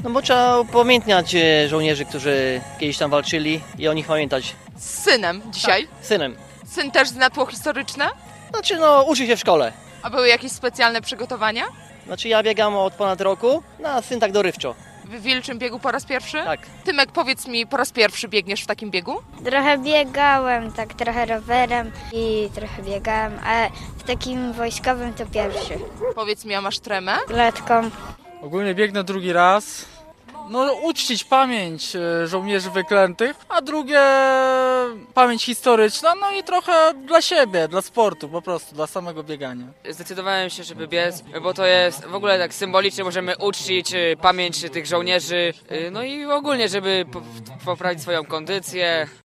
No bo trzeba upamiętniać żołnierzy, którzy kiedyś tam walczyli i o nich pamiętać. Z synem dzisiaj? Synem. Syn też zna tło historyczne? Znaczy no, uczy się w szkole. A były jakieś specjalne przygotowania? Znaczy ja biegam od ponad roku, no a syn tak dorywczo. W wilczym biegu po raz pierwszy? Tak. Tymek, powiedz mi, po raz pierwszy biegniesz w takim biegu? Trochę biegałem, tak trochę rowerem i trochę biegałem, ale w takim wojskowym to pierwszy. Powiedz mi, a masz tremę? Latką. Ogólnie biegnę drugi raz. No, uczcić pamięć żołnierzy wyklętych, a drugie pamięć historyczna, no i trochę dla siebie, dla sportu po prostu, dla samego biegania. Zdecydowałem się, żeby biec, bo to jest w ogóle tak symbolicznie, możemy uczcić pamięć tych żołnierzy, no i ogólnie, żeby poprawić swoją kondycję.